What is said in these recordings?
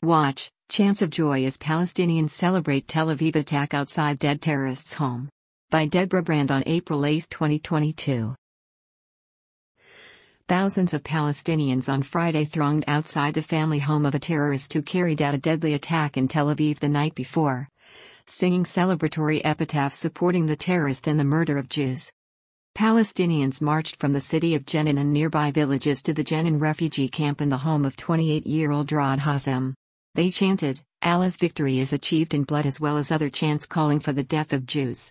Watch, Chants of Joy as Palestinians Celebrate Tel Aviv Attack Outside Dead Terrorists' Home. By Deborah Brand on April 8, 2022. Thousands of Palestinians on Friday thronged outside the family home of a terrorist who carried out a deadly attack in Tel Aviv the night before, singing celebratory epitaphs supporting the terrorist and the murder of Jews. Palestinians marched from the city of Jenin and nearby villages to the Jenin refugee camp in the home of 28-year-old Raad Hazem. They chanted, "Allah's victory is achieved in blood," as well as other chants calling for the death of Jews.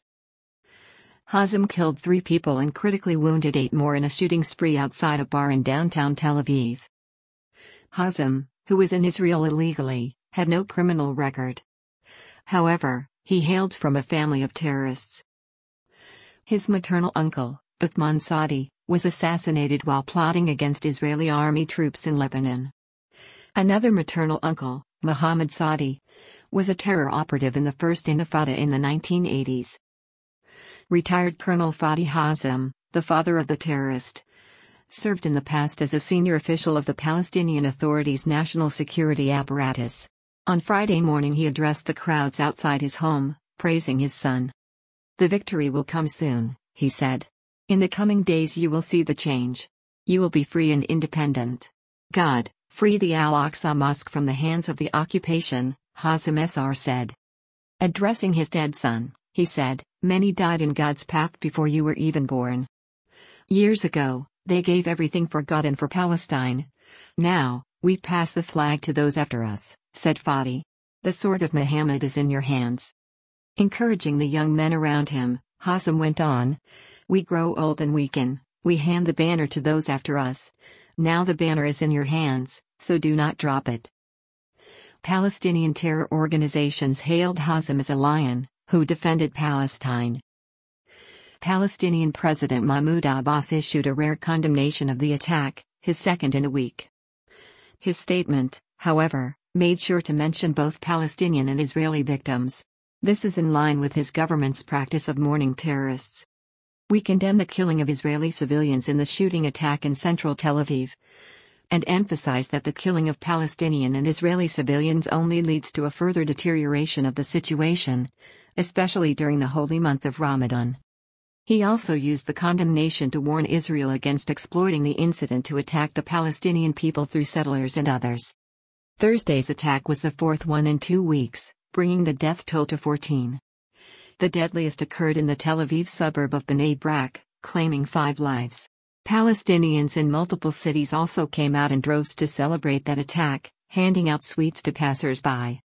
Hazem killed 3 people and critically wounded 8 more in a shooting spree outside a bar in downtown Tel Aviv. Hazem, who was in Israel illegally, had no criminal record. However, he hailed from a family of terrorists. His maternal uncle, Uthman Saadi, was assassinated while plotting against Israeli army troops in Lebanon. Another maternal uncle, Mohammed Saadi, was a terror operative in the First Intifada in the 1980s. Retired Colonel Fadi Hazem, the father of the terrorist, served in the past as a senior official of the Palestinian Authority's national security apparatus. On Friday morning he addressed the crowds outside his home, praising his son. "The victory will come soon," he said. "In the coming days you will see the change. You will be free and independent. God, free the Al-Aqsa Mosque from the hands of the occupation," Hazem Sr. said. Addressing his dead son, he said, "Many died in God's path before you were even born. Years ago, they gave everything for God and for Palestine. Now, we pass the flag to those after us," said Fadi. "The sword of Muhammad is in your hands." Encouraging the young men around him, Hazem went on, "We grow old and weaken, we hand the banner to those after us. Now the banner is in your hands, so do not drop it." Palestinian terror organizations hailed Hazem as a lion, who defended Palestine. Palestinian President Mahmoud Abbas issued a rare condemnation of the attack, his second in a week. His statement, however, made sure to mention both Palestinian and Israeli victims. This is in line with his government's practice of mourning terrorists. "We condemn the killing of Israeli civilians in the shooting attack in central Tel Aviv, and emphasize that the killing of Palestinian and Israeli civilians only leads to a further deterioration of the situation, especially during the holy month of Ramadan." He also used the condemnation to warn Israel against exploiting the incident to attack the Palestinian people through settlers and others. Thursday's attack was the 4th one in 2 weeks, bringing the death toll to 14. The deadliest occurred in the Tel Aviv suburb of Bnei Brak, claiming 5 lives. Palestinians in multiple cities also came out in droves to celebrate that attack, handing out sweets to passers-by.